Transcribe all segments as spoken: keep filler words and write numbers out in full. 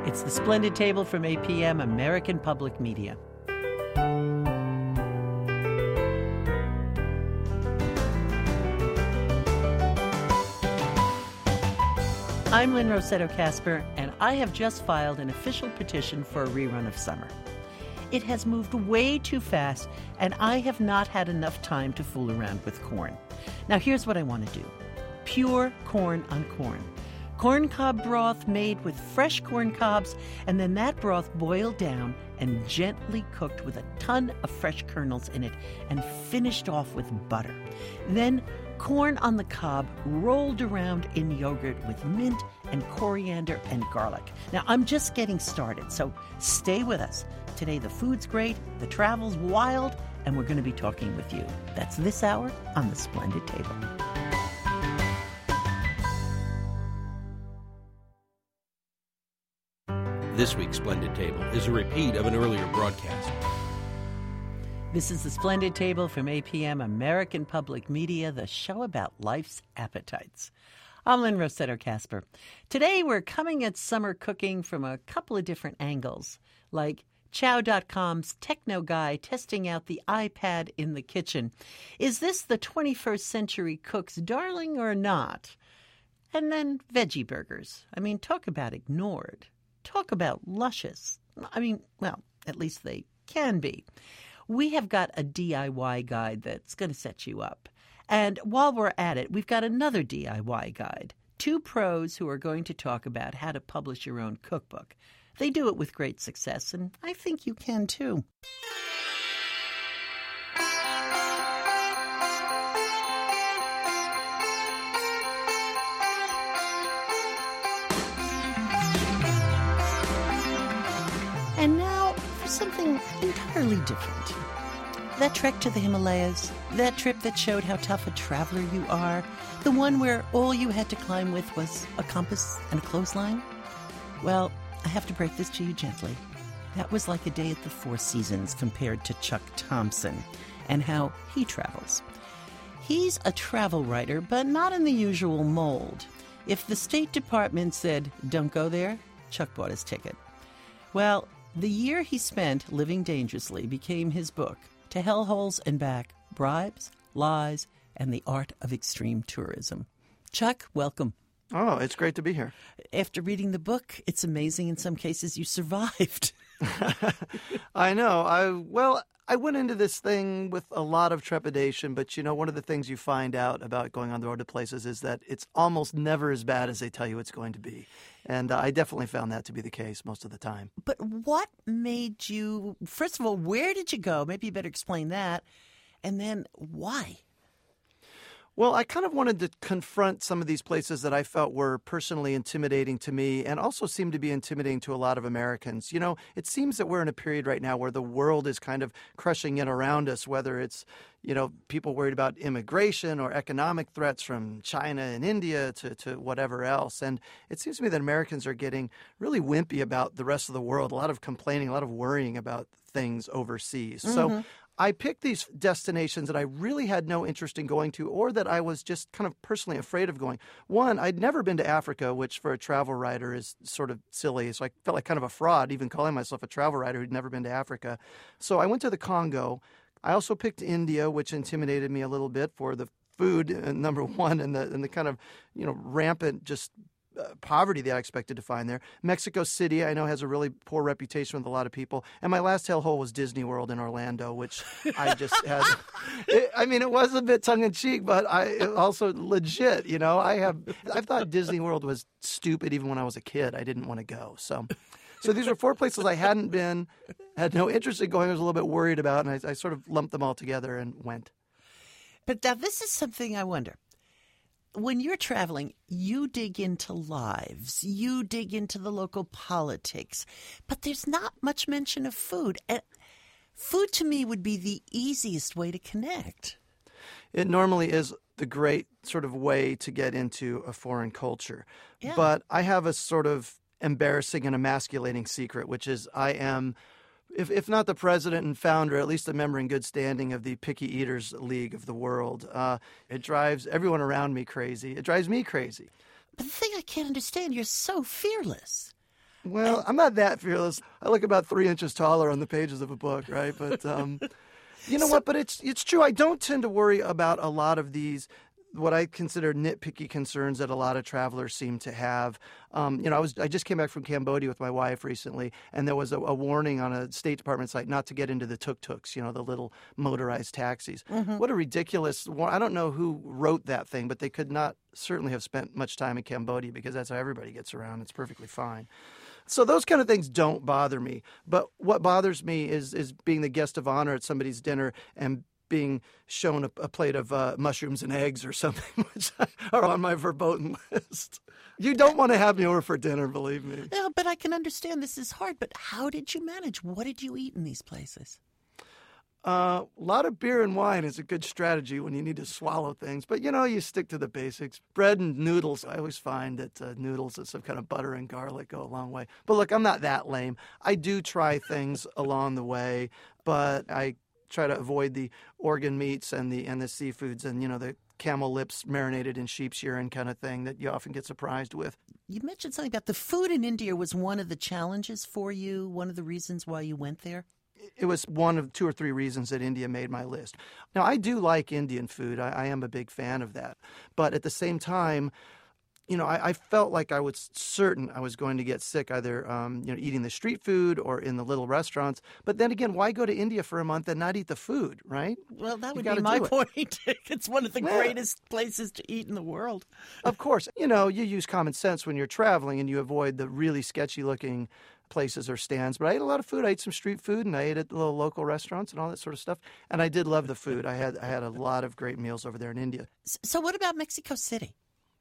It's the Splendid Table from A P M, American Public Media. I'm Lynn Rossetto Kasper, and I have just filed an official petition for a rerun of Summer. It has moved way too fast, and I have not had enough time to fool around with corn. Now, here's what I want to do. Pure corn on corn. Corn cob broth made with fresh corn cobs, and then that broth boiled down and gently cooked with a ton of fresh kernels in it and finished off with butter. Then corn on the cob rolled around in yogurt with mint and coriander and garlic. Now, I'm just getting started, so stay with us. Today the food's great, the travel's wild, and we're going to be talking with you. That's this hour on The Splendid Table. This week's Splendid Table is a repeat of an earlier broadcast. This is The Splendid Table from A P M, American Public Media, the show about life's appetites. I'm Lynn Rossetto Kasper. Today we're coming at summer cooking from a couple of different angles, like Chow dot com's techno guy testing out the iPad in the kitchen. Is this the twenty-first century cook's darling or not? And then veggie burgers. I mean, talk about ignored. Talk about luscious. I mean, well, at least they can be. We have got a D I Y guide that's going to set you up. And while we're at it, we've got another D I Y guide. Two pros who are going to talk about how to publish your own cookbook. They do it with great success, and I think you can too. And now for something entirely different. That trek to the Himalayas, that trip that showed how tough a traveler you are, the one where all you had to climb with was a compass and a clothesline? Well, I have to break this to you gently. That was like a day at the Four Seasons compared to Chuck Thompson and how he travels. He's a travel writer, but not in the usual mold. If the State Department said, don't go there, Chuck bought his ticket. Well, the year he spent living dangerously became his book, To Hellholes and Back, Bribes, Lies, and the Art of Extreme Tourism. Chuck, welcome. Oh, it's great to be here. After reading the book, it's amazing in some cases you survived. I know. I well, I went into this thing with a lot of trepidation, but you know, one of the things you find out about going on the road to places is that it's almost never as bad as they tell you it's going to be. And uh, I definitely found that to be the case most of the time. But what made you, first of all, where did you go? Maybe you better explain that. And then why? Well, I kind of wanted to confront some of these places that I felt were personally intimidating to me and also seemed to be intimidating to a lot of Americans. You know, it seems that we're in a period right now where the world is kind of crushing in around us, whether it's, you know, people worried about immigration or economic threats from China and India to, to whatever else. And it seems to me that Americans are getting really wimpy about the rest of the world, a lot of complaining, a lot of worrying about things overseas. Mm-hmm. So I picked these destinations that I really had no interest in going to or that I was just kind of personally afraid of going. One, I'd never been to Africa, which for a travel writer is sort of silly. So I felt like kind of a fraud even calling myself a travel writer who'd never been to Africa. So I went to the Congo. I also picked India, which intimidated me a little bit for the food, uh, number one, and the and the kind of, you know, rampant just Uh, poverty that I expected to find there. Mexico City, I know, has a really poor reputation with a lot of people. And my last hellhole was Disney World in Orlando, which I just had. It, I mean, it was a bit tongue-in-cheek, but I also legit, you know. I have, I thought Disney World was stupid even when I was a kid. I didn't want to go. So so these were four places I hadn't been, had no interest in going, I was a little bit worried about, and I, I sort of lumped them all together and went. But now this is something I wonder. When you're traveling, you dig into lives, you dig into the local politics, but there's not much mention of food. And food to me would be the easiest way to connect. It normally is the great sort of way to get into a foreign culture. Yeah. But I have a sort of embarrassing and emasculating secret, which is I am, if if not the president and founder, at least a member in good standing of the Picky Eaters League of the world. Uh, it drives everyone around me crazy. It drives me crazy. But the thing I can't understand, you're so fearless. Well, I'm not that fearless. I look about three inches taller on the pages of a book, right? But um, you know so, what? But it's it's true. I don't tend to worry about a lot of these, what I consider nitpicky concerns that a lot of travelers seem to have. Um, you know, I was I just came back from Cambodia with my wife recently, and there was a, a warning on a State Department site not to get into the tuk-tuks, you know, the little motorized taxis. Mm-hmm. What a ridiculous, I don't know who wrote that thing, but they could not certainly have spent much time in Cambodia because that's how everybody gets around. It's perfectly fine. So those kind of things don't bother me. But what bothers me is is being the guest of honor at somebody's dinner and being shown a, a plate of uh, mushrooms and eggs or something, which are on my verboten list. You don't want to have me over for dinner, believe me. Yeah, but I can understand this is hard. But how did you manage? What did you eat in these places? Uh, a lot of beer and wine is a good strategy when you need to swallow things. But, you know, you stick to the basics. Bread and noodles. I always find that uh, noodles with some kind of butter and garlic go a long way. But, look, I'm not that lame. I do try things along the way, but I try to avoid the organ meats and the and the seafoods and, you know, the camel lips marinated in sheep's urine kind of thing that you often get surprised with. You mentioned something about the food in India was one of the challenges for you, one of the reasons why you went there? It was one of two or three reasons that India made my list. Now, I do like Indian food. I, I am a big fan of that. But at the same time, you know, I, I felt like I was certain I was going to get sick either, um, you know, eating the street food or in the little restaurants. But then again, why go to India for a month and not eat the food, right? Well, that would be my point. It's one of the yeah. greatest places to eat in the world. Of course. You know, you use common sense when you're traveling and you avoid the really sketchy-looking places or stands. But I ate a lot of food. I ate some street food, and I ate at the little local restaurants and all that sort of stuff. And I did love the food. I had I had a lot of great meals over there in India. So what about Mexico City?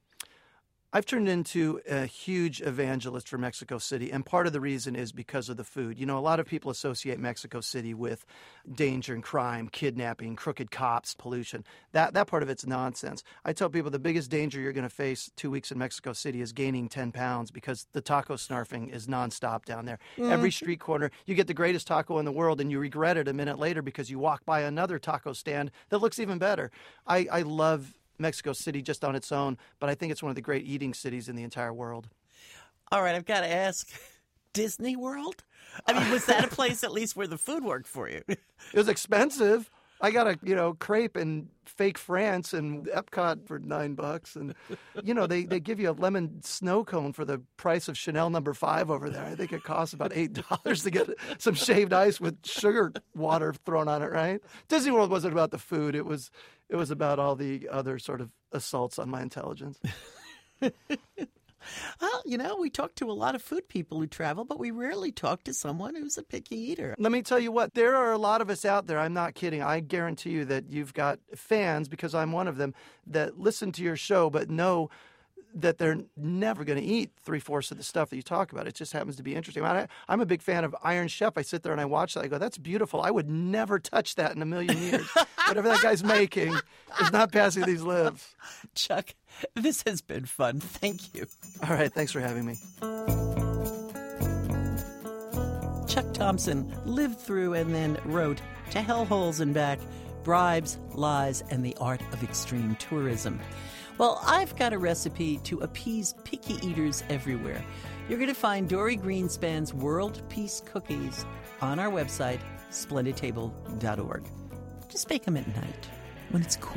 I've turned into a huge evangelist for Mexico City, and part of the reason is because of the food. You know, a lot of people associate Mexico City with danger and crime, kidnapping, crooked cops, pollution. That that part of it's nonsense. I tell people the biggest danger you're going to face two weeks in Mexico City is gaining ten pounds because the taco snarfing is nonstop down there. Mm. Every street corner, you get the greatest taco in the world, and you regret it a minute later because you walk by another taco stand that looks even better. I, I love Mexico City just on its own, but I think it's one of the great eating cities in the entire world. All right, I've got to ask, Disney World? I mean, was that a place at least where the food worked for you? It was expensive. I got a, you know, crepe in fake France and Epcot for nine bucks. And, you know, they, they give you a lemon snow cone for the price of Chanel number five over there. I think it costs about eight dollars to get some shaved ice with sugar water thrown on it, right? Disney World wasn't about the food. It was, it was about all the other sort of assaults on my intelligence. Well, you know, we talk to a lot of food people who travel, but we rarely talk to someone who's a picky eater. Let me tell you what, there are a lot of us out there, I'm not kidding, I guarantee you that you've got fans, because I'm one of them, that listen to your show but know that they're never going to eat three-fourths of the stuff that you talk about. It just happens to be interesting. I, I'm a big fan of Iron Chef. I sit there and I watch that. I go, that's beautiful. I would never touch that in a million years. Whatever that guy's making is not passing these lips. Chuck, this has been fun. Thank you. All right. Thanks for having me. Chuck Thompson lived through and then wrote To Hellholes and Back, Bribes, Lies, and the Art of Extreme Tourism. Well, I've got a recipe to appease picky eaters everywhere. You're going to find Dory Greenspan's World Peace Cookies on our website, splendid table dot org. Just bake them at night when it's cool.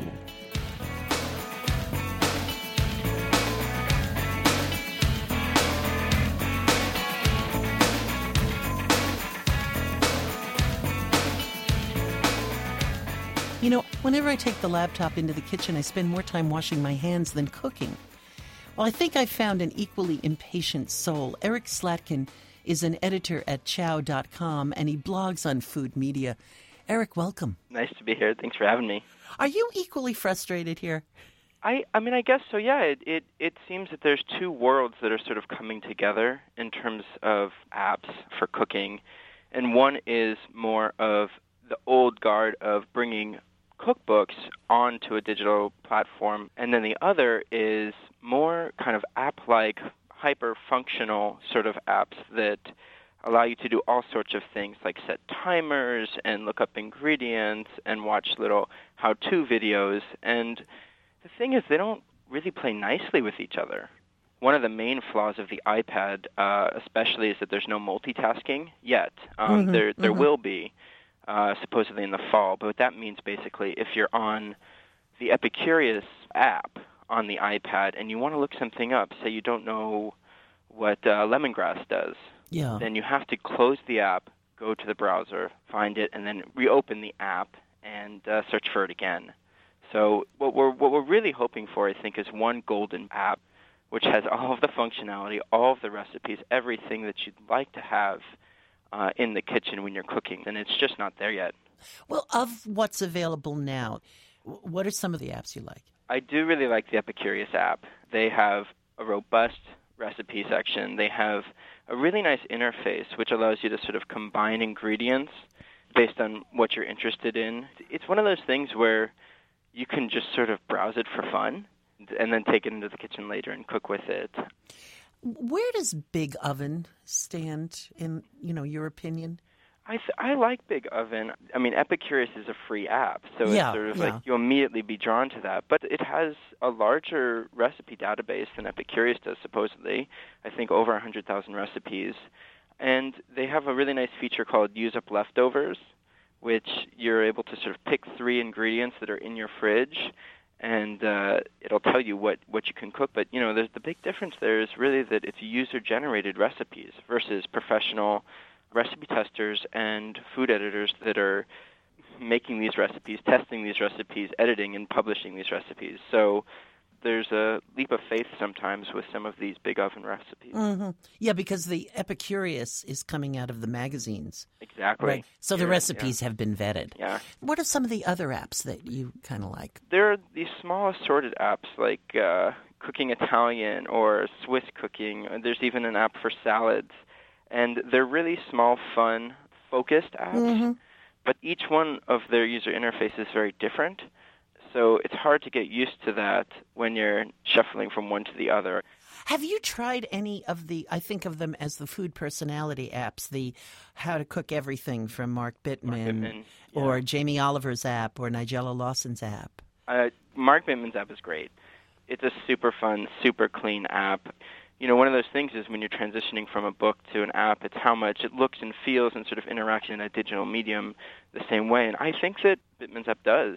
You know, whenever I take the laptop into the kitchen, I spend more time washing my hands than cooking. Well, I think I found an equally impatient soul. Eric Slatkin is an editor at chow dot com, and he blogs on food media. Eric, welcome. Nice to be here. Thanks for having me. Are you equally frustrated here? I, I mean, I guess so, yeah. It, it, it seems that there's two worlds that are sort of coming together in terms of apps for cooking. And one is more of the old guard of bringing cookbooks onto a digital platform, and then the other is more kind of app-like, hyper-functional sort of apps that allow you to do all sorts of things like set timers and look up ingredients and watch little how-to videos. And the thing is, they don't really play nicely with each other. one of the main flaws of the iPad, uh, especially, is that there's no multitasking yet. Um, Mm-hmm, there there mm-hmm. will be, uh, supposedly in the fall, but what that means basically, if you're on the Epicurious app on the iPad and you want to look something up, say you don't know what uh, lemongrass does, Yeah. then you have to close the app, go to the browser, find it, and then reopen the app and uh, search for it again. So what we're what we're really hoping for, I think, is one golden app which has all of the functionality, all of the recipes, everything that you'd like to have uh, in the kitchen when you're cooking, and it's just not there yet. Well, of what's available now, w- what are some of the apps you like? I do really like the Epicurious app. They have a robust recipe section. They have a really nice interface which allows you to sort of combine ingredients based on what you're interested in. It's one of those things where you can just sort of browse it for fun and then take it into the kitchen later and cook with it. Where does Big Oven stand in, you know, your opinion? I th- I like Big Oven. I mean, Epicurious is a free app, so Yeah, it's sort of yeah. like you'll immediately be drawn to that. But it has a larger recipe database than Epicurious does, supposedly. I think over one hundred thousand recipes. And they have a really nice feature called Use Up Leftovers, which you're able to sort of pick three ingredients that are in your fridge, and uh, it'll tell you what, what you can cook. But, you know, there's the big difference there is really that it's user-generated recipes versus professional recipe testers and food editors that are making these recipes, testing these recipes, editing and publishing these recipes. So there's a leap of faith sometimes with some of these Big Oven recipes. Mm-hmm. Yeah, because the Epicurious is coming out of the magazines. Exactly. Right. So the Yeah, recipes have been vetted. Yeah. What are some of the other apps that you kind of like? There are these small assorted apps like uh, Cooking Italian or Swiss Cooking. There's even an app for salads. And they're really small, fun, focused apps, Mm-hmm. but each one of their user interfaces is very different. So it's hard to get used to that when you're shuffling from one to the other. Have you tried any of the, I think of them as the food personality apps, the How to Cook Everything from Mark Bittman, Mark Bittman, yeah. or Jamie Oliver's app, or Nigella Lawson's app? Uh, Mark Bittman's app is great. It's a super fun, super clean app. You know, one of those things is when you're transitioning from a book to an app, it's how much it looks and feels and sort of interacts in a digital medium the same way. And I think that Bittman's app does.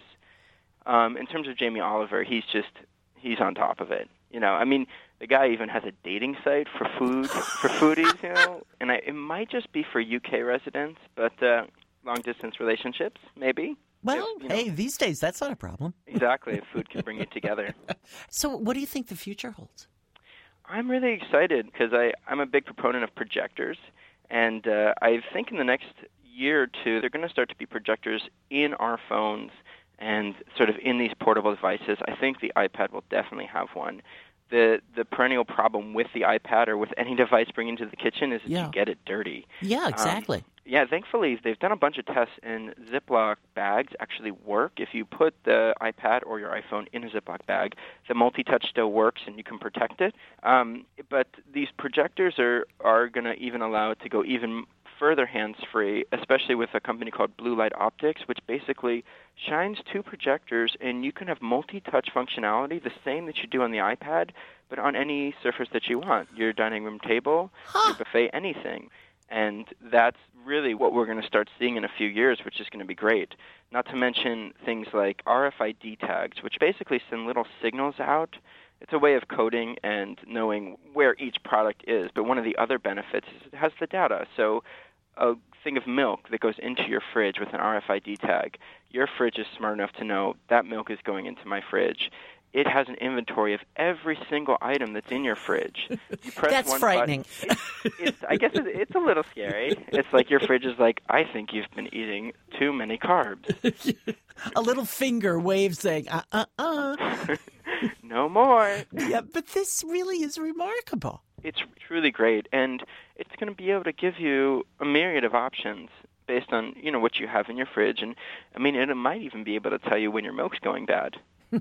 Um, in terms of Jamie Oliver, he's just, he's on top of it. You know, I mean, the guy even has a dating site for food, for foodies, you know, and I, it might just be for U K residents, but uh, long-distance relationships, maybe. Well, If, you know, hey, these days that's not a problem. Exactly, if food can bring you together. So what do you think the future holds? I'm really excited because I'm a big proponent of projectors, and uh, I think in the next year or two, they're going to start to be projectors in our phones and sort of in these portable devices. I think the iPad will definitely have one. The the perennial problem with the iPad or with any device bringing to the kitchen is that Yeah. you get it dirty. Yeah, exactly. Um, yeah, thankfully, they've done a bunch of tests, and Ziploc bags actually work. If you put the iPad or your iPhone in a Ziploc bag, the multi-touch still works, and you can protect it. Um, but these projectors are, are going to even allow it to go even further hands-free, especially with a company called Blue Light Optics, which basically shines two projectors, and you can have multi-touch functionality, the same that you do on the iPad, but on any surface that you want, your dining room table, Huh. your buffet, anything. And that's really what we're going to start seeing in a few years, which is going to be great. Not to mention things like R F I D tags, which basically send little signals out. It's a way of coding and knowing where each product is. But one of the other benefits is it has the data. So a thing of milk that goes into your fridge with an R F I D tag, your fridge is smart enough to know that milk is going into my fridge. It has an inventory of every single item that's in your fridge. You press That's one frightening. button. It's, it's, I guess it, it's a little scary. It's like your fridge is like, I think you've been eating too many carbs. A little finger wave saying, uh, uh, uh. No more. Yeah, but this really is remarkable. It's truly great, and it's going to be able to give you a myriad of options based on, you know, what you have in your fridge. And, I mean, it might even be able to tell you when your milk's going bad.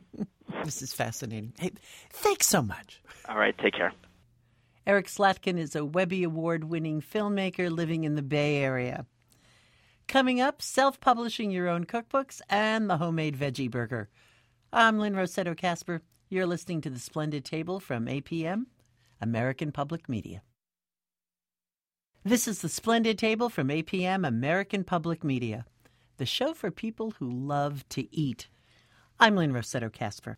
This is fascinating. Hey, thanks so much. All right, take care. Eric Slatkin is a Webby Award-winning filmmaker living in the Bay Area. Coming up, self-publishing your own cookbooks and the homemade veggie burger. I'm Lynn Rossetto Kasper. You're listening to The Splendid Table from A P M, American Public Media. This is the Splendid Table from A P M, American Public Media, the show for people who love to eat. I'm Lynn Rossetto Kasper.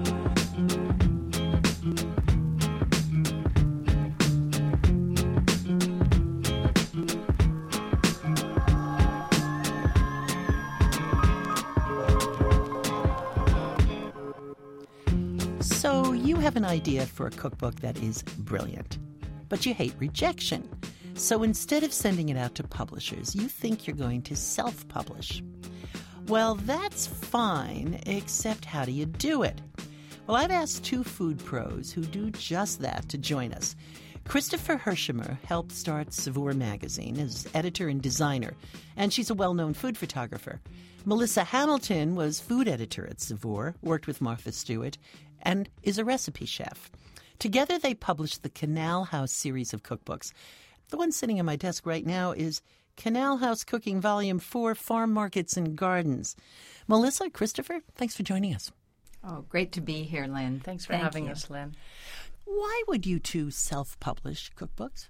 So you have an idea for a cookbook that is brilliant, but you hate rejection. So instead of sending it out to publishers, you think you're going to self-publish. Well, that's fine, except how do you do it? Well, I've asked two food pros who do just that to join us. Christopher Hershemer helped start Saveur magazine as editor and designer, and she's a well-known food photographer. Melissa Hamilton was food editor at Saveur, worked with Martha Stewart, and is a recipe chef. Together they published the Canal House series of cookbooks. The one sitting on my desk right now is Canal House Cooking Volume four, Farm Markets and Gardens. Melissa, Christopher, thanks for joining us. Oh, great to be here, Lynn. Thanks for Thank having you. us, Lynn. Why would you two self-publish cookbooks?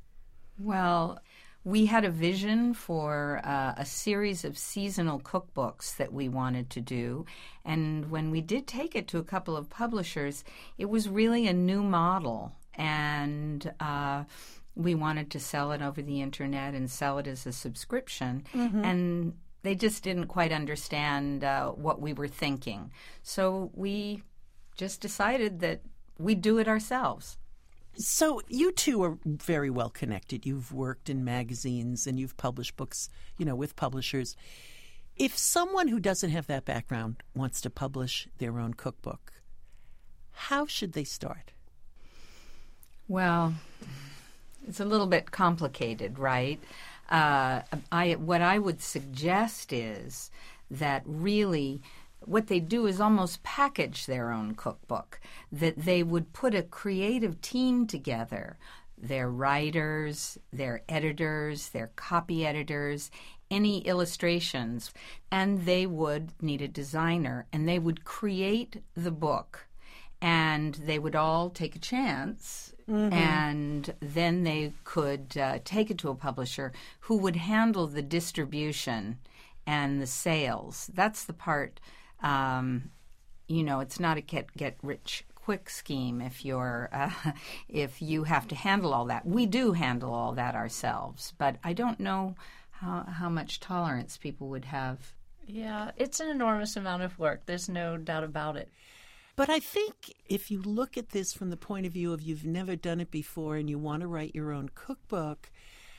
Well, we had a vision for uh, a series of seasonal cookbooks that we wanted to do. And when we did take it to a couple of publishers, it was really a new model. And uh, we wanted to sell it over the internet and sell it as a subscription. Mm-hmm. And they just didn't quite understand uh, what we were thinking. So we just decided that we'd do it ourselves. So you two are very well connected. You've worked in magazines and you've published books, you know, with publishers. If someone who doesn't have that background wants to publish their own cookbook, how should they start? Well, it's a little bit complicated, right? Uh, I what I would suggest is that really what they do is almost package their own cookbook, that they would put a creative team together, their writers, their editors, their copy editors, any illustrations, and they would need a designer, and they would create the book, and they would all take a chance, mm-hmm. and then they could uh, take it to a publisher who would handle the distribution and the sales. That's the part. Um, you know, it's not a get get rich quick scheme if you're uh, if you have to handle all that. We do handle all that ourselves, but I don't know how how much tolerance people would have. Yeah, it's an enormous amount of work. There's no doubt about it. But I think if you look at this from the point of view of you've never done it before and you want to write your own cookbook,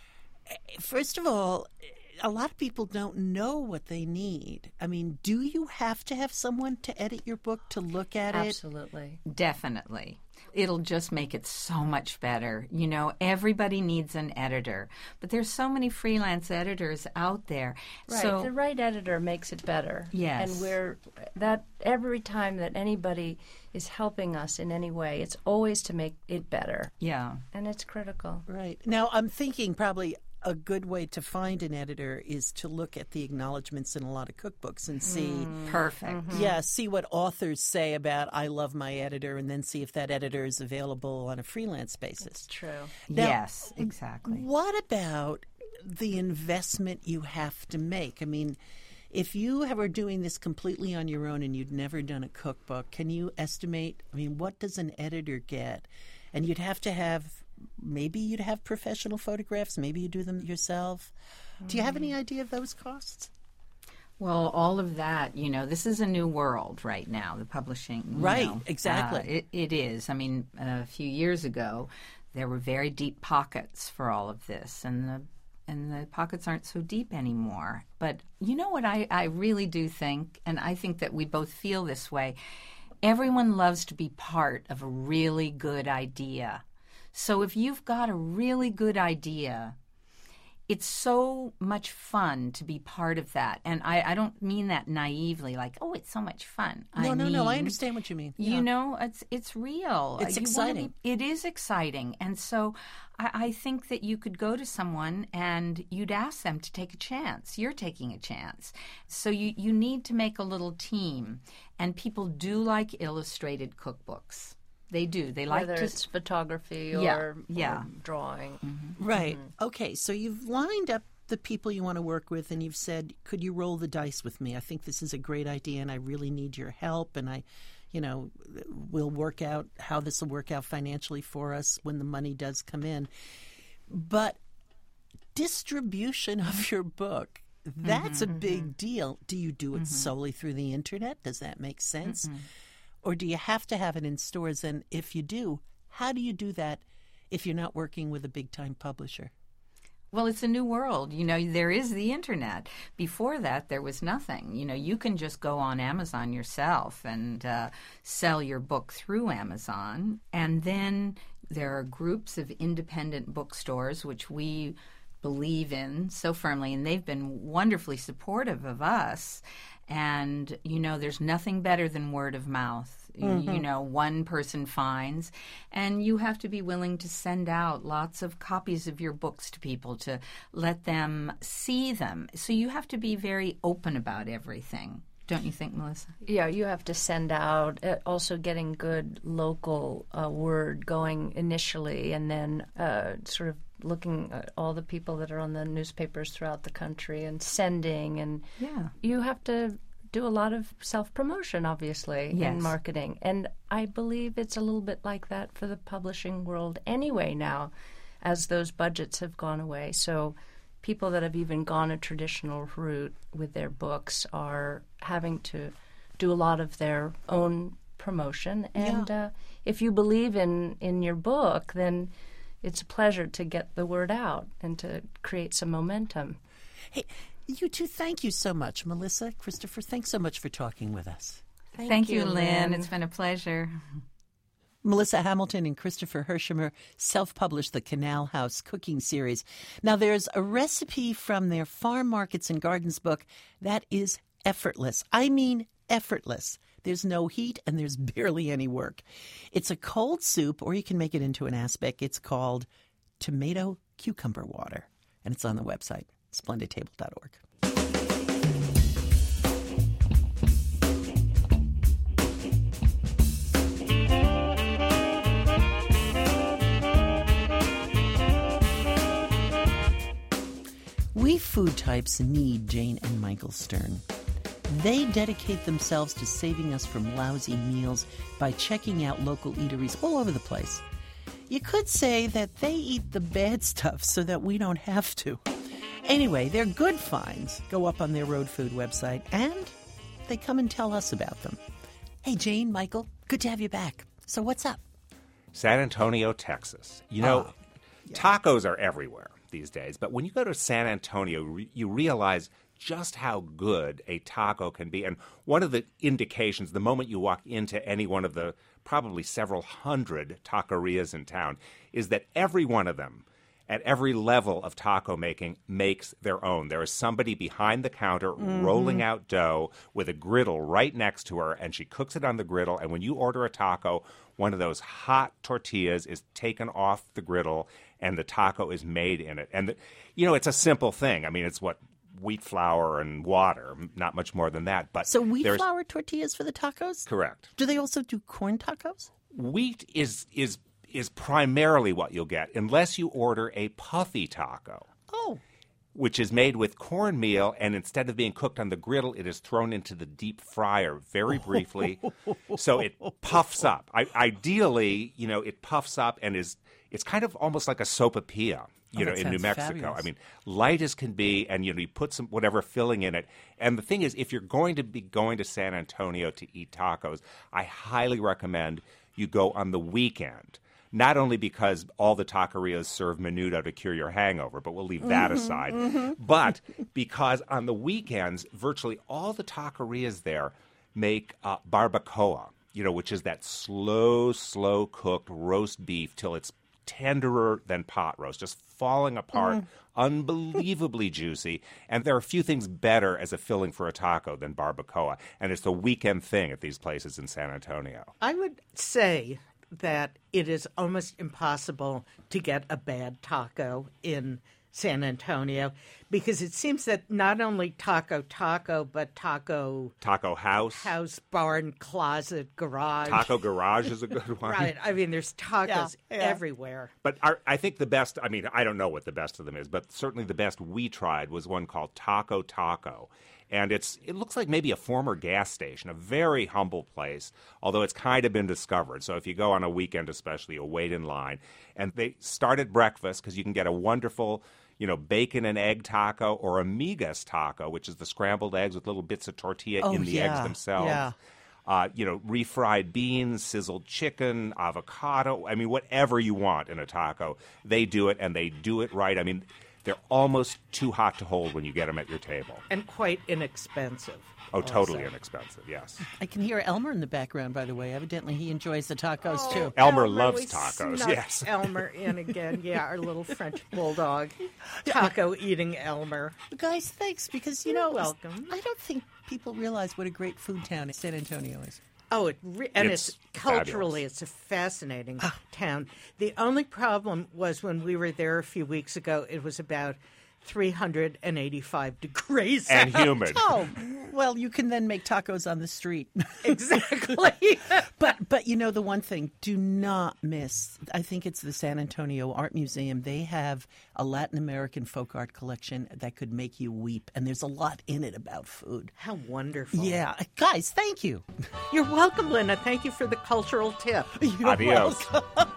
first of all, a lot of people don't know what they need. I mean, do you have to have someone to edit your book to look at it? Absolutely. Definitely. It'll just make it so much better. You know, everybody needs an editor, but there's so many freelance editors out there. Right. So, the right editor makes it better. Yes. And we're that every time that anybody is helping us in any way, it's always to make it better. Yeah. And it's critical. Right. Now, I'm thinking probably a good way to find an editor is to look at the acknowledgments in a lot of cookbooks and see mm, perfect. Mm-hmm. Yeah, see what authors say about I love my editor and then see if that editor is available on a freelance basis. That's true. Now, yes, exactly. What about the investment you have to make? I mean, if you were doing this completely on your own and you'd never done a cookbook, can you estimate, I mean, what does an editor get? And you'd have to have Maybe you'd have professional photographs. Maybe you do them yourself. Do you have any idea of those costs? Well, all of that, you know, this is a new world right now, the publishing. you Right, know. exactly. Uh, it, it is. I mean, a few years ago, there were very deep pockets for all of this, and the and the pockets aren't so deep anymore. But you know what I, I really do think, and I think that we both feel this way, everyone loves to be part of a really good idea. So if you've got a really good idea, it's so much fun to be part of that. And I, I don't mean that naively, like, oh, it's so much fun. No, I no, mean, no. I understand what you mean. You Yeah. know, it's it's real. It's You wanna exciting. be- it is exciting. And so I, I think that you could go to someone and you'd ask them to take a chance. You're taking a chance. So you, you need to make a little team. And people do like illustrated cookbooks. They do. They like Whether to it's photography or, Yeah, or yeah. drawing. Mm-hmm. Right. Okay. So you've lined up the people you want to work with, and you've said, could you roll the dice with me? I think this is a great idea, and I really need your help, and I, you know, we'll work out how this will work out financially for us when the money does come in. But distribution of your book, that's Mm-hmm, a big mm-hmm. deal. Do you do it mm-hmm. solely through the internet? Does that make sense? Mm-hmm. Or do you have to have it in stores? And if you do, how do you do that if you're not working with a big-time publisher? Well, it's a new world. You know, there is the internet. Before that, there was nothing. You know, you can just go on Amazon yourself and uh, sell your book through Amazon. And then there are groups of independent bookstores, which we believe in so firmly, and they've been wonderfully supportive of us. And, you know, there's nothing better than word of mouth. Mm-hmm. You know, one person finds, and you have to be willing to send out lots of copies of your books to people to let them see them. So you have to be very open about everything. Don't you think, Melissa? Yeah, you have to send out, uh, also getting good local uh, word going initially, and then uh, sort of looking at all the people that are on the newspapers throughout the country and sending. And yeah. you have to do a lot of self-promotion, obviously, yes. in marketing. And I believe it's a little bit like that for the publishing world anyway now, as those budgets have gone away. So people that have even gone a traditional route with their books are having to do a lot of their own promotion. And yeah. uh, if you believe in, in your book, then it's a pleasure to get the word out and to create some momentum. Hey, you two, thank you so much. Melissa, Christopher, thanks so much for talking with us. Thank, Thank you, you, Lynn. Lynn. It's been a pleasure. Melissa Hamilton and Christopher Hershemer self-published the Canal House Cooking Series. Now, there's a recipe from their Farm Markets and Gardens book that is effortless. I mean effortless. There's no heat and there's barely any work. It's a cold soup, or you can make it into an aspic. It's called tomato cucumber water, and it's on the website, splendid table dot org. We food types need Jane and Michael Stern. They dedicate themselves to saving us from lousy meals by checking out local eateries all over the place. You could say that they eat the bad stuff so that we don't have to. Anyway, their good finds go up on their Road Food website, and they come and tell us about them. Hey, Jane, Michael, good to have you back. So what's up? San Antonio, Texas. You know, Oh, yeah. tacos are everywhere these days, but when you go to San Antonio, re- you realize just how good a taco can be. And one of the indications, the moment you walk into any one of the probably several hundred taquerias in town, is that every one of them, at every level of taco making, makes their own. There is somebody behind the counter mm-hmm. rolling out dough with a griddle right next to her, and she cooks it on the griddle. And when you order a taco, one of those hot tortillas is taken off the griddle, and the taco is made in it. And, the, you know, it's a simple thing. I mean, it's what, wheat flour and water, not much more than that. But So wheat there's- flour tortillas for the tacos? Correct. Do they also do corn tacos? Wheat is is is primarily what you'll get, unless you order a puffy taco, Oh. which is made with cornmeal, and instead of being cooked on the griddle, it is thrown into the deep fryer very briefly, so it puffs up. I, ideally, you know, it puffs up and is it's kind of almost like a sopapilla, you Oh, know, that in New sounds Mexico. fabulous. I mean, light as can be, and you know, you put some whatever filling in it. And the thing is, if you're going to be going to San Antonio to eat tacos, I highly recommend you go on the weekend. Not only because all the taquerias serve menudo to cure your hangover, but we'll leave that aside, but because on the weekends, virtually all the taquerias there make uh, barbacoa, you know, which is that slow, slow cooked roast beef till it's tenderer than pot roast, just falling apart, unbelievably juicy. And there are a few things better as a filling for a taco than barbacoa. And it's a weekend thing at these places in San Antonio. I would say that it is almost impossible to get a bad taco in San Antonio, because it seems that not only Taco Taco, but Taco Taco House. House, Barn, Closet, Garage. Taco Garage is a good one. Right. I mean, there's tacos Yeah, yeah. everywhere. But our, I think the best, I mean, I don't know what the best of them is, but certainly the best we tried was one called Taco Taco. And it's it looks like maybe a former gas station, a very humble place, although it's kind of been discovered. So if you go on a weekend especially, you'll wait in line. And they start at breakfast because you can get a wonderful, you know, bacon and egg taco or a migas taco, which is the scrambled eggs with little bits of tortilla Oh, in the yeah, eggs themselves. yeah. Uh, you know, refried beans, sizzled chicken, avocado. I mean, whatever you want in a taco, they do it, and they do it right. I mean, they're almost too hot to hold when you get them at your table. And quite inexpensive. Oh, totally also. inexpensive, yes. I can hear Elmer in the background, by the way. Evidently, he enjoys the tacos, too. Elmer Elmer, loves we tacos, snuck yes. Elmer in again. Yeah, our little French bulldog. Taco eating Elmer. Guys, thanks, because, you You're know, welcome. I don't think people realize what a great food town San Antonio is. Oh, it re- and It's it's, culturally, fabulous. it's a fascinating town. The only problem was when we were there a few weeks ago, it was about three hundred eighty-five degrees And out. humid. Oh, well, you can then make tacos on the street. Exactly. But but you know the one thing, do not miss. I think it's the San Antonio Art Museum. They have a Latin American folk art collection that could make you weep, and there's a lot in it about food. How wonderful. Yeah, guys, thank you. You're welcome, Linda. Thank you for the cultural tip. You're Adios. welcome.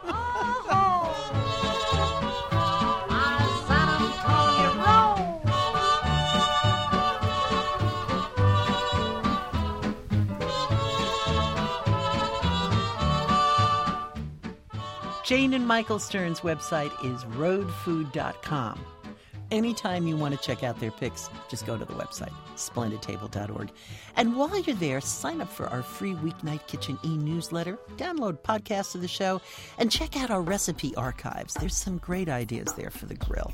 Jane and Michael Stern's website is road food dot com. Anytime you want to check out their picks, just go to the website, splendid table dot org. And while you're there, sign up for our free Weeknight Kitchen e-newsletter, download podcasts of the show, and check out our recipe archives. There's some great ideas there for the grill.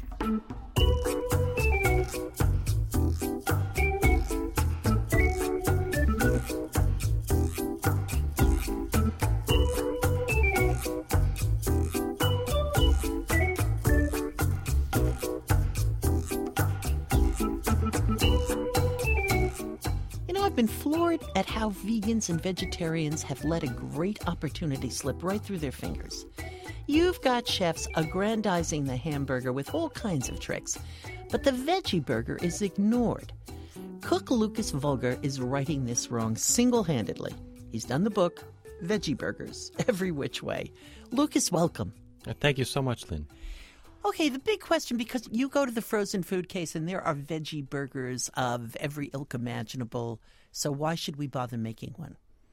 I've been floored at how vegans and vegetarians have let a great opportunity slip right through their fingers. You've got chefs aggrandizing the hamburger with all kinds of tricks, but the veggie burger is ignored. Cook Lucas Vulgar is righting this wrong single-handedly. He's done the book, Veggie Burgers, Every Which Way. Lucas, welcome. Thank you so much, Lynn. Okay, the big question, because you go to the frozen food case and there are veggie burgers of every ilk imaginable, so why should we bother making one?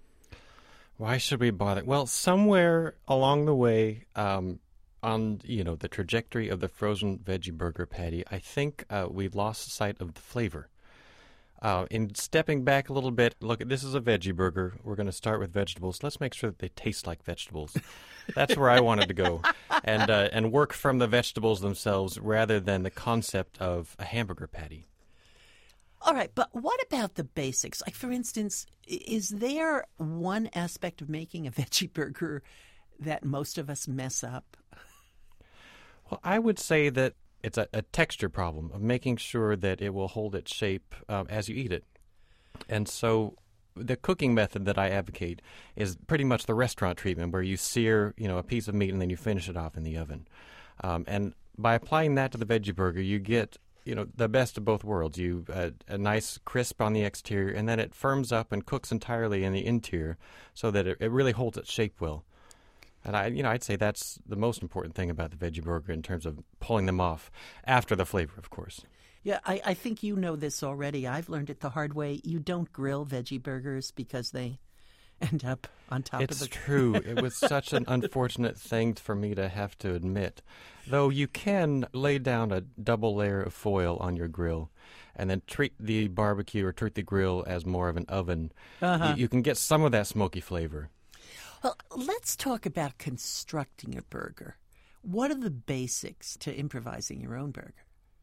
Why should we bother? Well, somewhere along the way, um, on you know the trajectory of the frozen veggie burger patty, I think uh, we lost sight of the flavor. Uh, in stepping back a little bit, look, this is a veggie burger. We're going to start with vegetables. Let's make sure that they taste like vegetables. That's where I wanted to go, and uh, and work from the vegetables themselves rather than the concept of a hamburger patty. All right, but what about the basics? Like, for instance, is there one aspect of making a veggie burger that most of us mess up? Well, I would say that it's a, a texture problem of making sure that it will hold its shape um, as you eat it. And so the cooking method that I advocate is pretty much the restaurant treatment where you sear, you know, a piece of meat and then you finish it off in the oven. Um, and by applying that to the veggie burger, you get, you know, the best of both worlds. You uh, a nice crisp on the exterior, and then it firms up and cooks entirely in the interior so that it, it really holds its shape well. And I, you know, I'd say that's the most important thing about the veggie burger in terms of pulling them off after the flavor, of course. Yeah, I, I think you know this already. I've learned it the hard way. You don't grill veggie burgers because they end up on top it's of the... It's true. It was such an unfortunate thing for me to have to admit. Though you can lay down a double layer of foil on your grill and then treat the barbecue or treat the grill as more of an oven. Uh-huh. You, you can get some of that smoky flavor. Well, let's talk about constructing a burger. What are the basics to improvising your own burger?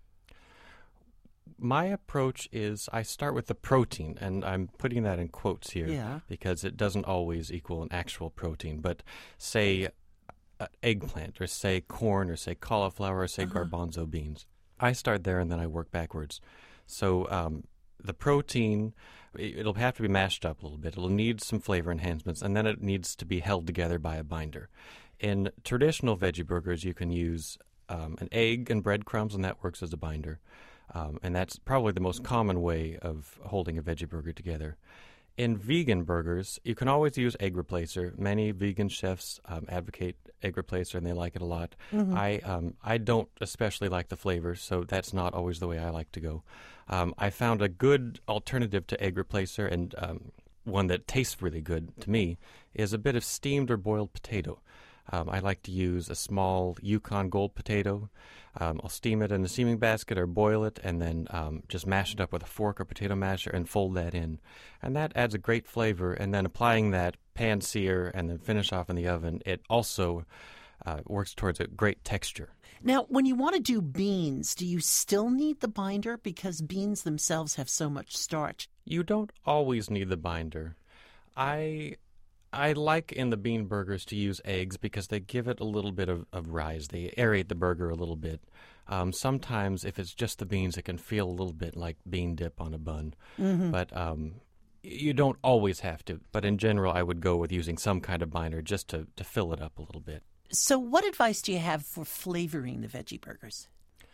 My approach is I start with the protein, and I'm putting that in quotes here Yeah. because it doesn't always equal an actual protein. But say uh, eggplant, or say corn, or say cauliflower, or say Uh-huh. garbanzo beans. I start there and then I work backwards. So um, the protein, it'll have to be mashed up a little bit. It'll need some flavor enhancements, and then it needs to be held together by a binder. In traditional veggie burgers, you can use um, an egg and breadcrumbs, and that works as a binder. Um, and that's probably the most common way of holding a veggie burger together. In vegan burgers, you can always use egg replacer. Many vegan chefs um, advocate egg replacer, and they like it a lot. Mm-hmm. I um, I don't especially like the flavor, so that's not always the way I like to go. Um, I found a good alternative to egg replacer, and um, one that tastes really good to me, is a bit of steamed or boiled potato. Um, I like to use a small Yukon Gold potato. Um, I'll steam it in a steaming basket or boil it, and then um, just mash it up with a fork or potato masher and fold that in. And that adds a great flavor. And then applying that pan sear and then finish off in the oven, it also uh, works towards a great texture. Now, when you want to do beans, do you still need the binder? Because beans themselves have so much starch. You don't always need the binder. I... I like in the bean burgers to use eggs because they give it a little bit of, of rise. They aerate the burger a little bit. Um, sometimes, if it's just the beans, it can feel a little bit like bean dip on a bun. Mm-hmm. But um, you don't always have to. But in general, I would go with using some kind of binder just to, to fill it up a little bit. So what advice do you have for flavoring the veggie burgers?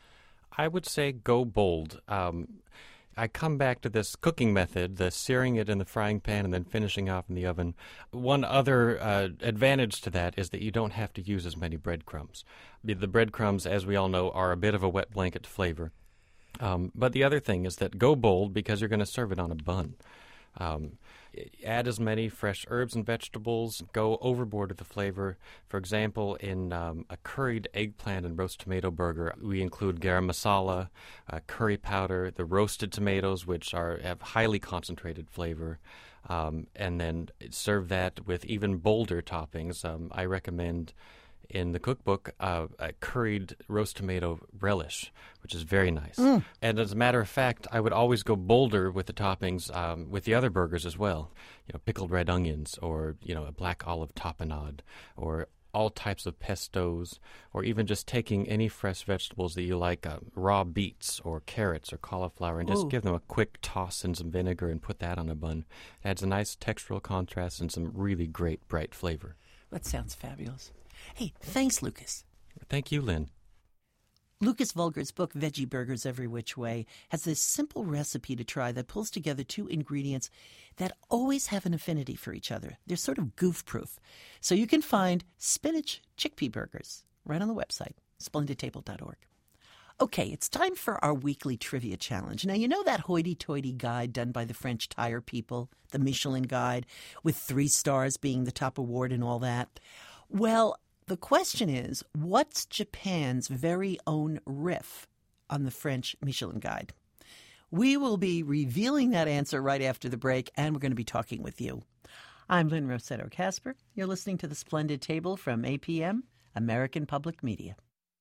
I would say go bold. Um I come back to this cooking method, the searing it in the frying pan and then finishing off in the oven. One other uh, advantage to that is that you don't have to use as many breadcrumbs. The, the breadcrumbs, as we all know, are a bit of a wet blanket to flavor. Um, but the other thing is that go bold because you're going to serve it on a bun. Um, add as many fresh herbs and vegetables. Go overboard with the flavor. For example, in um, a curried eggplant and roast tomato burger, we include garam masala, uh, curry powder, the roasted tomatoes, which are have highly concentrated flavor, um, and then serve that with even bolder toppings. Um, I recommend in the cookbook uh, a curried roast tomato relish, which is very nice. Mm. And as a matter of fact, I would always go bolder with the toppings um, with the other burgers as well. You know, pickled red onions, or you know, a black olive tapenade, or all types of pestos, or even just taking any fresh vegetables that you like, uh, raw beets or carrots or cauliflower, and just Ooh. give them a quick toss in some vinegar and put that on a bun. It adds a nice textural contrast and some really great bright flavor. That sounds fabulous. Hey, thanks, Lucas. Thank you, Lynn. Lucas Vulgar's book, Veggie Burgers Every Which Way, has this simple recipe to try that pulls together two ingredients that always have an affinity for each other. They're sort of goof-proof. So you can find spinach chickpea burgers right on the website, splendid table dot org. Okay, it's time for our weekly trivia challenge. Now, you know that hoity-toity guide done by the French tire people, the Michelin Guide, with three stars being the top award and all that? Well, the question is, what's Japan's very own riff on the French Michelin Guide? We will be revealing that answer right after the break, and we're going to be talking with you. I'm Lynn Rossetto Kasper. You're listening to The Splendid Table from A P M, American Public Media.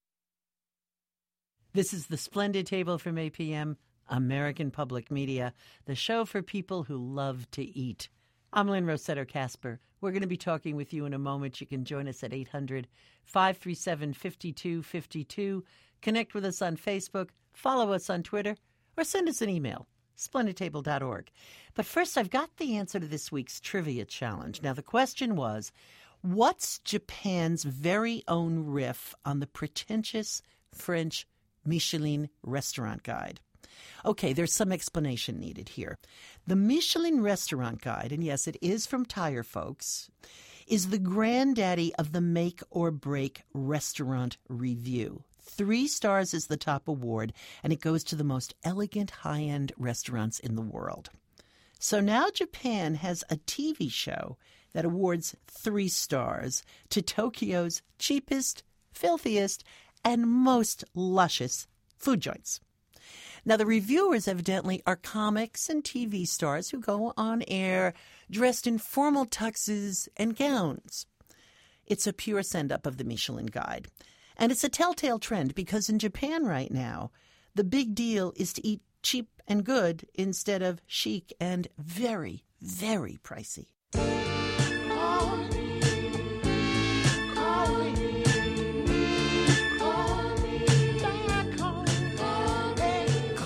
This is The Splendid Table from A P M, American Public Media, the show for people who love to eat. I'm Lynn Rossetto Kasper. We're going to be talking with you in a moment. You can join us at eight hundred, five three seven, five two five two. Connect with us on Facebook, follow us on Twitter, or send us an email, splendid table dot org. But first, I've got the answer to this week's trivia challenge. Now, the question was, what's Japan's very own riff on the pretentious French Michelin Restaurant Guide? Okay, there's some explanation needed here. The Michelin Restaurant Guide, and yes, it is from Tire Folks, is the granddaddy of the make or break restaurant review. Three stars is the top award, and it goes to the most elegant high-end restaurants in the world. So now Japan has a T V show that awards three stars to Tokyo's cheapest, filthiest, and most luscious food joints. Now, the reviewers evidently are comics and T V stars who go on air dressed in formal tuxes and gowns. It's a pure send-up of the Michelin Guide. And it's a telltale trend because in Japan right now, the big deal is to eat cheap and good instead of chic and very, very pricey.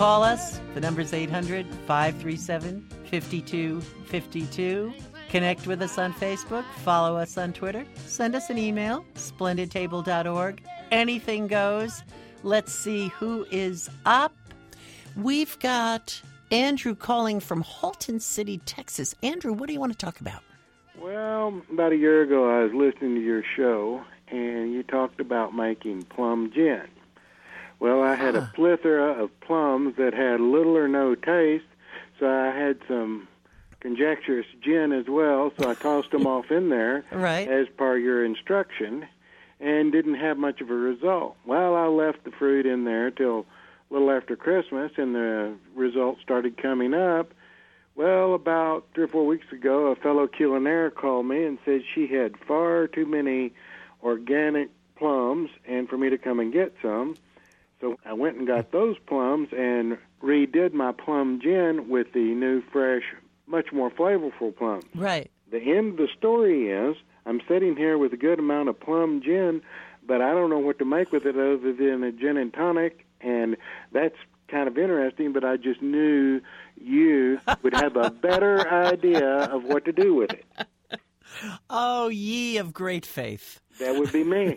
Call us. The number's eight hundred, five three seven, five two five two. Connect with us on Facebook. Follow us on Twitter. Send us an email, splendid table dot org. Anything goes. Let's see who is up. We've got Andrew calling from Halton City, Texas. Andrew, what do you want to talk about? Well, about a year ago, I was listening to your show, and you talked about making plum gin. Well, I had huh. a plethora of plums that had little or no taste, so I had some conjecturous gin as well, so I tossed them off in there right. as per your instruction, and didn't have much of a result. Well, I left the fruit in there till a little after Christmas, and the results started coming up. Well, about three or four weeks ago, a fellow culinaire called me and said she had far too many organic plums and for me to come and get some. So I went and got those plums and redid my plum gin with the new, fresh, much more flavorful plums. Right. The end of the story is I'm sitting here with a good amount of plum gin, but I don't know what to make with it other than a gin and tonic, and that's kind of interesting, but I just knew you would have a better idea of what to do with it. Oh, ye of great faith. That would be me.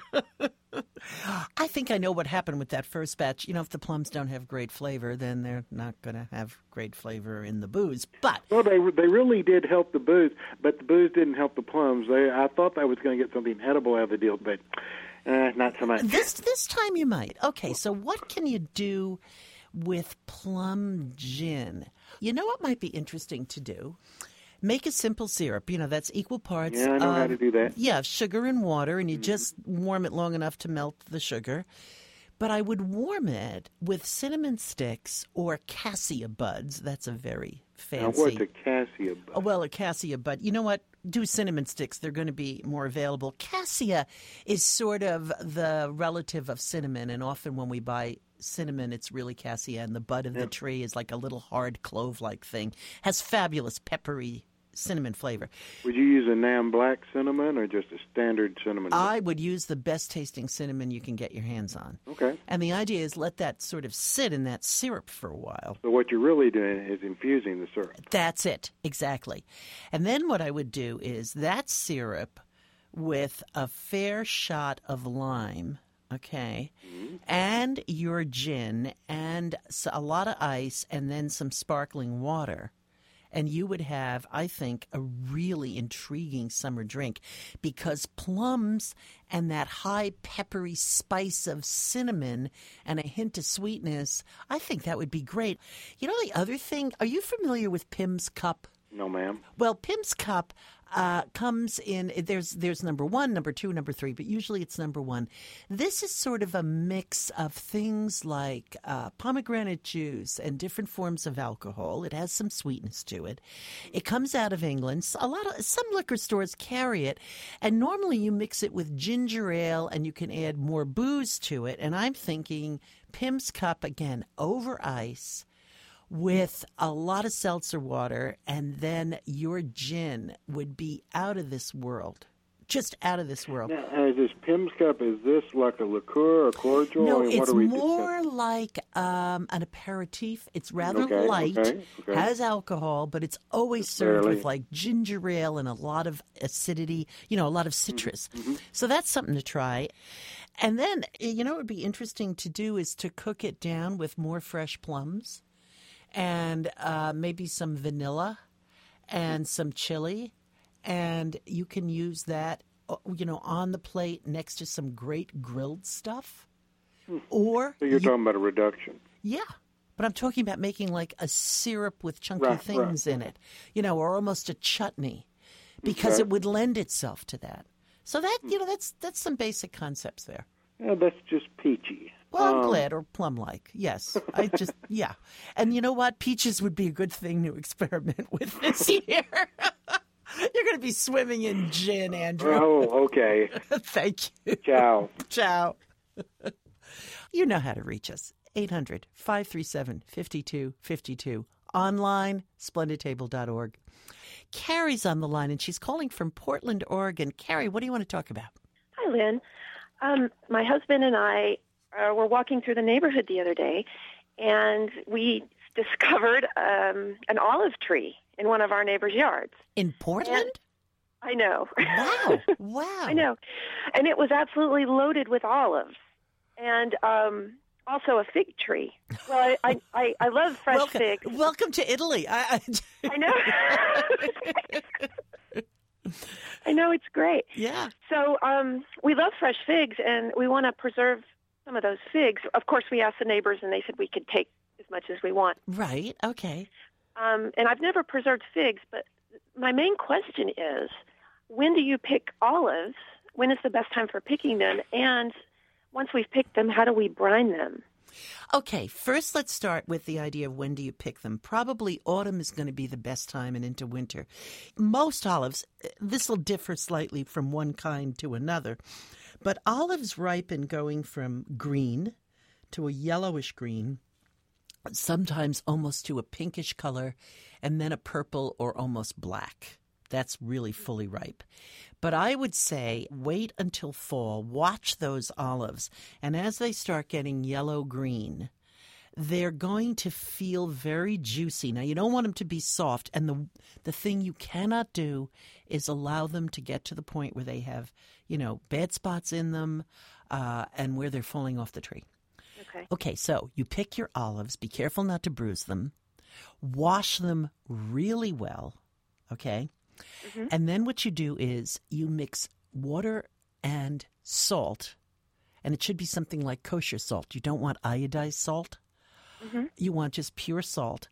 I think I know what happened with that first batch. You know, if the plums don't have great flavor, then they're not going to have great flavor in the booze. But well, they they really did help the booze, but the booze didn't help the plums. They, I thought I was going to get something edible out of the deal, but uh, not so much. This this time you might. Okay, so what can you do with plum gin? You know what might be interesting to do? Make a simple syrup. You know, that's equal parts. Yeah, I know of, how to do that. Yeah, sugar and water, and you mm-hmm. just warm it long enough to melt the sugar. But I would warm it with cinnamon sticks or cassia buds. That's a very fancy. Now, what's a cassia bud? Oh, well, a cassia bud. You know what? Do cinnamon sticks. They're going to be more available. Cassia is sort of the relative of cinnamon, and often when we buy cinnamon, it's really cassia, and the bud of yeah. the tree is like a little hard clove-like thing. Has fabulous peppery cinnamon flavor. Would you use a Nam Black cinnamon or just a standard cinnamon? I would use the best-tasting cinnamon you can get your hands on. Okay. And the idea is let that sort of sit in that syrup for a while. So what you're really doing is infusing the syrup. That's it, exactly. And then what I would do is that syrup with a fair shot of lime, okay, mm-hmm. and your gin and a lot of ice and then some sparkling water. And you would have, I think, a really intriguing summer drink because plums and that high peppery spice of cinnamon and a hint of sweetness, I think that would be great. You know the other thing, are you familiar with Pim's Cup? No, ma'am. Well, Pim's Cup uh, comes in, there's there's number one, number two, number three, but usually it's number one. This is sort of a mix of things like uh, pomegranate juice and different forms of alcohol. It has some sweetness to it. It comes out of England. A lot of some liquor stores carry it, and normally you mix it with ginger ale and you can add more booze to it. And I'm thinking Pim's Cup, again, over ice, with a lot of seltzer water, and then your gin would be out of this world. Just out of this world. Now, is this Pim's Cup, is this like a liqueur or cordial? No, or it's what are we more discussing? like um, an aperitif. It's rather okay, light, okay, okay. has alcohol, but it's always Just served barely. with like ginger ale and a lot of acidity, you know, a lot of citrus. Mm-hmm. So that's something to try. And then, you know, what would be interesting to do is to cook it down with more fresh plums. And uh, maybe some vanilla and some chili. And you can use that, you know, on the plate next to some great grilled stuff. Or So you're you, talking about a reduction. yeah. But I'm talking about making like a syrup with chunky Right, things right. in it, you know, or almost a chutney, because Okay. it would lend itself to that. So that, you know, that's that's some basic concepts there. Yeah, that's just peachy. Well, I'm Um, glad, or plum-like, yes. I just, yeah. And you know what? Peaches would be a good thing to experiment with this year. You're going to be swimming in gin, Andrew. Oh, okay. Thank you. Ciao. Ciao. You know how to reach us. eight hundred, five three seven, five two five two. Online, splendid table dot org. Carrie's on the line, and she's calling from Portland, Oregon. Carrie, what do you want to talk about? Hi, Lynn. Um, my husband and I uh, were walking through the neighborhood the other day, and we discovered um, an olive tree in one of our neighbors' yards. In Portland? And I know. Wow. Wow. I know. And it was absolutely loaded with olives. And um, also a fig tree. Well, I I, I love fresh welcome, figs. Welcome to Italy. I, I, I know. I know, it's great. Yeah. So um, we love fresh figs, and we want to preserve some of those figs. Of course, we asked the neighbors, and they said we could take as much as we want. Right. Okay. Um, and I've never preserved figs, but my main question is, when do you pick olives? When is the best time for picking them? And once we've picked them, how do we brine them? Okay, first let's start with the idea of when do you pick them. Probably autumn is going to be the best time and into winter. Most olives, this will differ slightly from one kind to another, but olives ripen going from green to a yellowish green, sometimes almost to a pinkish color, and then a purple or almost black. That's really fully ripe. But I would say wait until fall, watch those olives, and as they start getting yellow-green, they're going to feel very juicy. Now, you don't want them to be soft, and the the thing you cannot do is allow them to get to the point where they have, you know, bad spots in them uh, and where they're falling off the tree. Okay. Okay, so you pick your olives. Be careful not to bruise them. Wash them really well, okay? Mm-hmm. And then what you do is you mix water and salt, and it should be something like kosher salt. You don't want iodized salt. Mm-hmm. You want just pure salt.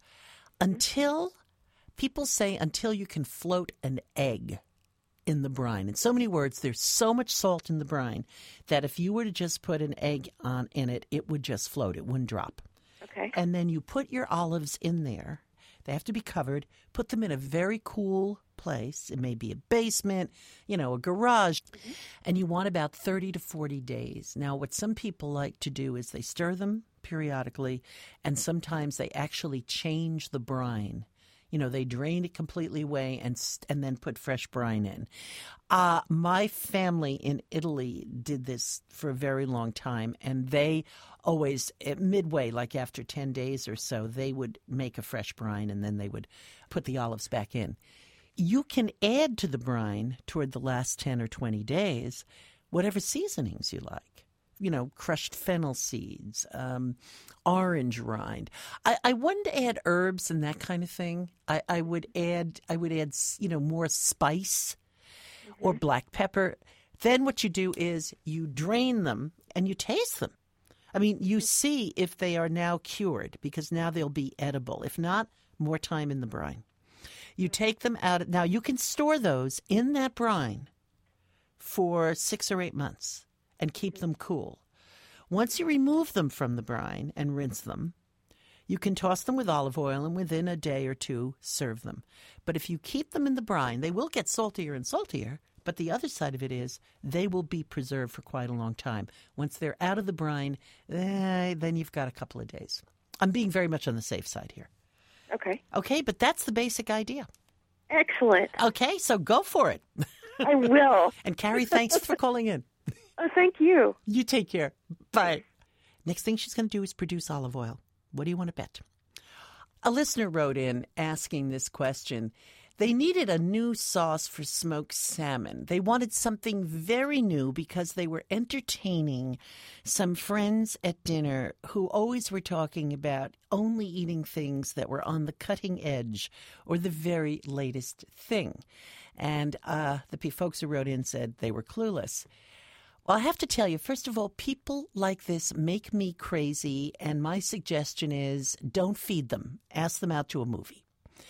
Until, people say until you can float an egg in the brine. In so many words, there's so much salt in the brine that if you were to just put an egg on in it, it would just float. It wouldn't drop. Okay. And then you put your olives in there. They have to be covered. Put them in a very cool place. It may be a basement, you know, a garage. Mm-hmm. And you want about thirty to forty days. Now, what some people like to do is they stir them periodically, and sometimes they actually change the brine. You know, they drain it completely away and and then put fresh brine in. Uh, my family in Italy did this for a very long time, and they always, at midway, like after ten days or so, they would make a fresh brine, and then they would put the olives back in. You can add to the brine toward the last ten or twenty days whatever seasonings you like. You know, crushed fennel seeds, um, orange rind. I, I wouldn't add herbs and that kind of thing. I, I would add, I would add, you know, more spice mm-hmm. or black pepper. Then what you do is you drain them and you taste them. I mean, you see if they are now cured, because now they'll be edible. If not, more time in the brine. You take them out. Now, you can store those in that brine for six or eight months. And keep them cool. Once you remove them from the brine and rinse them, you can toss them with olive oil and within a day or two serve them. But if you keep them in the brine, they will get saltier and saltier, but the other side of it is they will be preserved for quite a long time. Once they're out of the brine, eh, then you've got a couple of days. I'm being very much on the safe side here. Okay. Okay, but that's the basic idea. Excellent. Okay, so go for it. I will. And Carrie, thanks for calling in. Oh, thank you. You take care. Bye. Next thing she's going to do is produce olive oil. What do you want to bet? A listener wrote in asking this question. They needed a new sauce for smoked salmon. They wanted something very new because they were entertaining some friends at dinner who always were talking about only eating things that were on the cutting edge or the very latest thing. And uh, the folks who wrote in said they were clueless. Well, I have to tell you, first of all, people like this make me crazy, and my suggestion is don't feed them. Ask them out to a movie.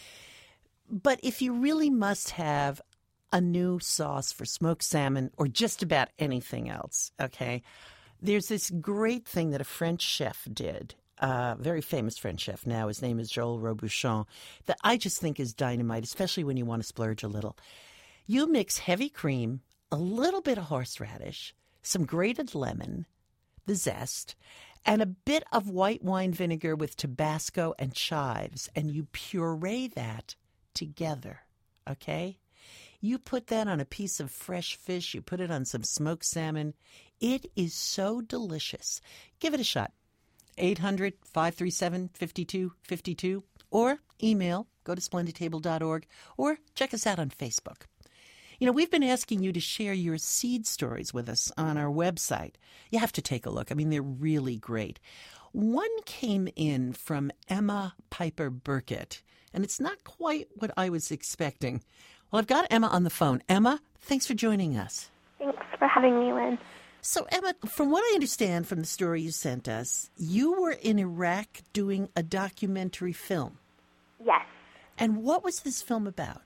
But if you really must have a new sauce for smoked salmon or just about anything else, okay, there's this great thing that a French chef did, a uh, very famous French chef now. His name is Joel Robuchon, that I just think is dynamite, especially when you want to splurge a little. You mix heavy cream, a little bit of horseradish, some grated lemon, the zest, and a bit of white wine vinegar with Tabasco and chives, and you puree that together, okay? You put that on a piece of fresh fish, you put it on some smoked salmon. It is so delicious. Give it a shot. eight hundred, five three seven, five two five two, or email, go to splendid table dot org, or check us out on Facebook. You know, we've been asking you to share your seed stories with us on our website. You have to take a look. I mean, they're really great. One came in from Emma Piper Burkett, and it's not quite what I was expecting. Well, I've got Emma on the phone. Emma, thanks for joining us. Thanks for having me, Lynn. So, Emma, from what I understand from the story you sent us, you were in Iraq doing a documentary film. Yes. And what was this film about?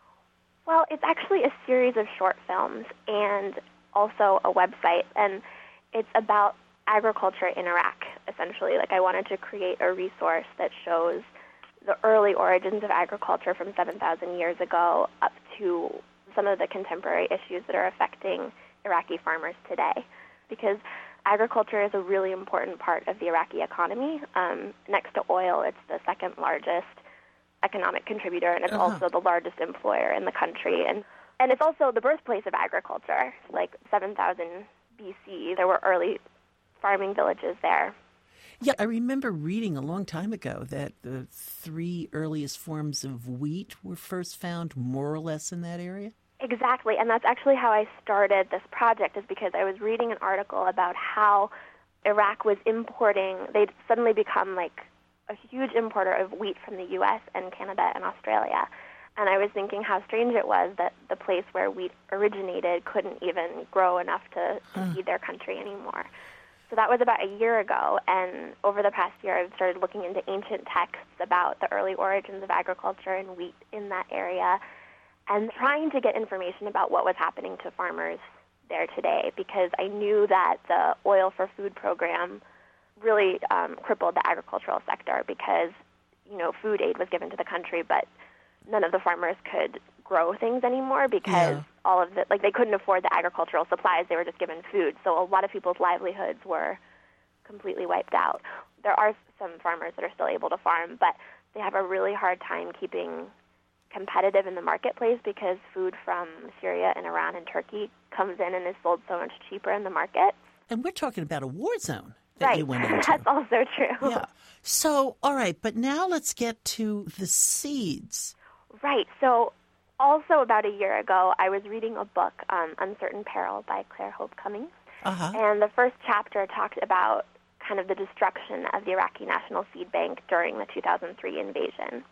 Well, it's actually a series of short films and also a website, and it's about agriculture in Iraq, essentially. Like, I wanted to create a resource that shows the early origins of agriculture from seven thousand years ago up to some of the contemporary issues that are affecting Iraqi farmers today. Because agriculture is a really important part of the Iraqi economy. Um, next to oil, it's the second largest economic contributor, and it's Uh-huh. also the largest employer in the country. And, and it's also the birthplace of agriculture. Like seven thousand B C, there were early farming villages there. Yeah, I remember reading a long time ago that the three earliest forms of wheat were first found more or less in that area. Exactly, and that's actually how I started this project, is because I was reading an article about how Iraq was importing, they'd suddenly become like a huge importer of wheat from the U S and Canada and Australia. And I was thinking how strange it was that the place where wheat originated couldn't even grow enough to, to Huh. feed their country anymore. So that was about a year ago, and over the past year I've started looking into ancient texts about the early origins of agriculture and wheat in that area, and trying to get information about what was happening to farmers there today, because I knew that the Oil for Food program really um, crippled the agricultural sector, because, you know, food aid was given to the country, but none of the farmers could grow things anymore because Yeah. all of the, like, they couldn't afford the agricultural supplies. They were just given food. So a lot of people's livelihoods were completely wiped out. There are some farmers that are still able to farm, but they have a really hard time keeping competitive in the marketplace because food from Syria and Iran and Turkey comes in and is sold so much cheaper in the market. And we're talking about a war zone that Right. you went into. That's also true. Yeah. So, all right, but now let's get to the seeds. Right. So also about a year ago, I was reading a book, um, Uncertain Peril by Claire Hope Cummings. Uh-huh. And the first chapter talked about kind of the destruction of the Iraqi National Seed Bank during the two thousand three invasion.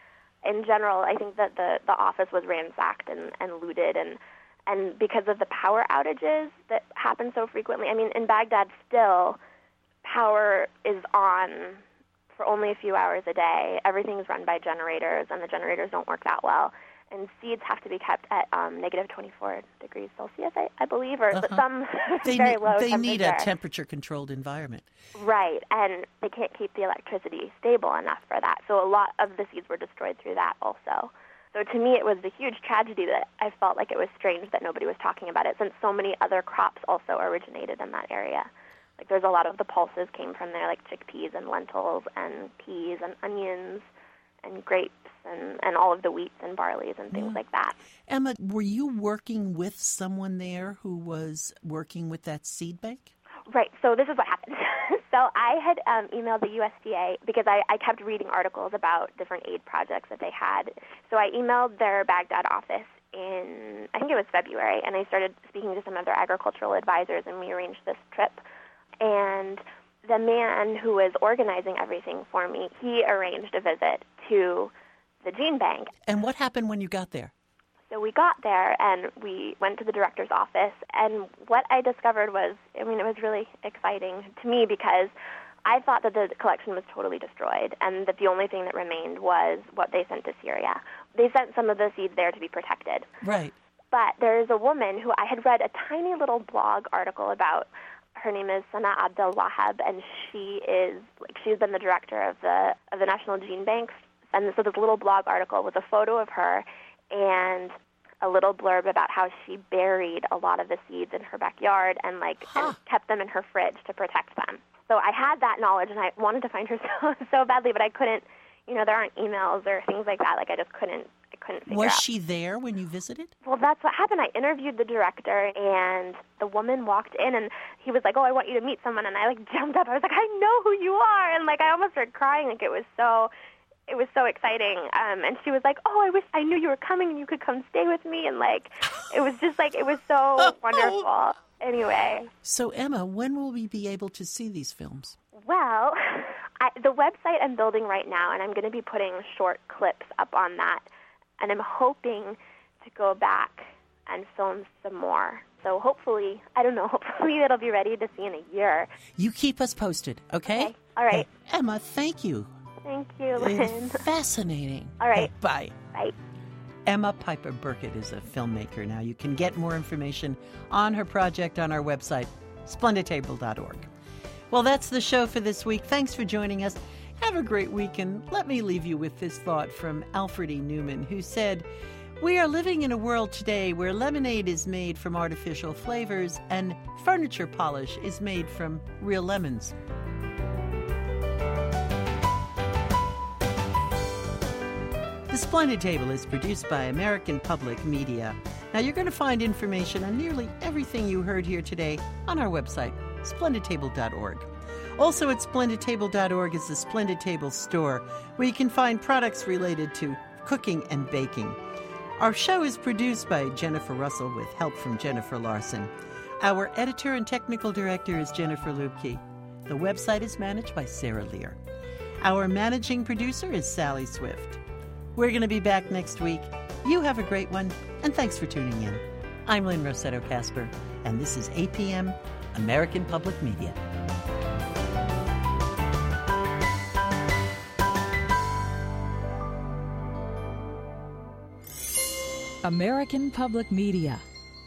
In general, I think that the, the office was ransacked and, and looted, and, and because of the power outages that happen so frequently. I mean, in Baghdad still, power is on for only a few hours a day. Everything's run by generators, and the generators don't work that well. And seeds have to be kept at um, negative twenty-four degrees Celsius, I, I believe, or Uh-huh. some They, very ne- low they temperature. need a temperature-controlled environment. Right, and they can't keep the electricity stable enough for that. So a lot of the seeds were destroyed through that also. So to me, it was a huge tragedy that I felt like it was strange that nobody was talking about it, since so many other crops also originated in that area. Like, there's a lot of the pulses came from there, like chickpeas and lentils and peas and onions and grapes and, and all of the wheats and barleys and things Yeah. like that. Emma, were you working with someone there who was working with that seed bank? Right, so this is what happened. So I had um, emailed the U S D A because I, I kept reading articles about different aid projects that they had. So I emailed their Baghdad office in, I think it was February, and I started speaking to some of their agricultural advisors, and we arranged this trip. And the man who was organizing everything for me, he arranged a visit to the gene bank. And what happened when you got there? So we got there, and we went to the director's office, and what I discovered was, I mean, it was really exciting to me because I thought that the collection was totally destroyed and that the only thing that remained was what they sent to Syria. They sent some of the seeds there to be protected. Right. But there is a woman who I had read a tiny little blog article about. Her name is Sana Abdel Wahab, and she is like she's been the director of the of the National Gene Bank. And so this little blog article was a photo of her and a little blurb about how she buried a lot of the seeds in her backyard and like Huh. and kept them in her fridge to protect them. So I had that knowledge, and I wanted to find her so so badly, but I couldn't. You know, there aren't emails or things like that. Like I just couldn't. I couldn't figure Was out. she there when you visited? Well, that's what happened. I interviewed the director, and the woman walked in, and he was like, "Oh, I want you to meet someone." And I like jumped up. I was like, "I know who you are!" And like I almost started crying. Like it was so, it was so exciting. Um, and she was like, "Oh, I wish I knew you were coming, and you could come stay with me." And like, it was just like it was so wonderful. Anyway. So Emma, when will we be able to see these films? Well, I, the website I'm building right now, and I'm going to be putting short clips up on that, and I'm hoping to go back and film some more. So hopefully, I don't know, hopefully it'll be ready to see in a year. You keep us posted, okay? Okay. All right. Hey, Emma, thank you. Thank you, Lynn. Fascinating. All right. Bye. Bye. Emma Piper Burkett is a filmmaker now. You can get more information on her project on our website, splendid table dot org. Well, that's the show for this week. Thanks for joining us. Have a great week, and let me leave you with this thought from Alfred E. Newman, who said, "We are living in a world today where lemonade is made from artificial flavors and furniture polish is made from real lemons." The Splendid Table is produced by American Public Media. Now, you're going to find information on nearly everything you heard here today on our website, splendid table dot org. Also at splendid table dot org is the Splendid Table store, where you can find products related to cooking and baking. Our show is produced by Jennifer Russell with help from Jennifer Larson. Our editor and technical director is Jennifer Lubke. The website is managed by Sarah Lear. Our managing producer is Sally Swift. We're going to be back next week. You have a great one, and thanks for tuning in. I'm Lynn Rossetto Kasper, and this is A P M, American Public Media. American Public Media.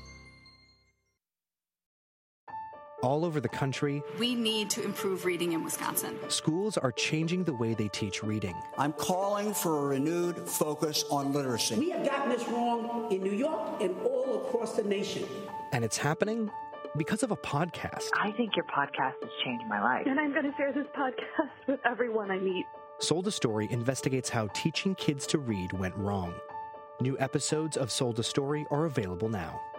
All over the country, we need to improve reading in Wisconsin. Schools are changing the way they teach reading. I'm calling for a renewed focus on literacy. We have gotten this wrong in New York and all across the nation. And it's happening because of a podcast. I think your podcast has changed my life. And I'm going to share this podcast with everyone I meet. Sold a Story investigates how teaching kids to read went wrong. New episodes of Sold a Story are available now.